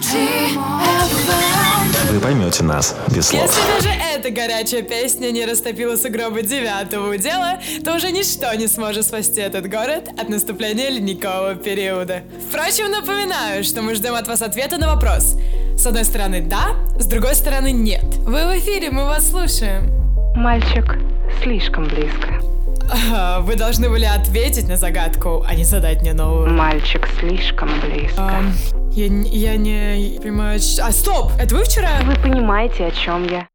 Вы поймете нас без слов. Если даже эта горячая песня не растопила сугробы 9-го удела, то уже ничто не сможет спасти этот город от наступления ледникового периода. Впрочем, напоминаю, что мы ждем от вас ответа на вопрос. С одной стороны да, с другой стороны нет. Вы в эфире, мы вас слушаем. Мальчик слишком близко. Вы должны были ответить на загадку, а не задать мне новую. Мальчик слишком близко. Я не понимаю... А, стоп! Это вы вчера? Вы понимаете, о чем я?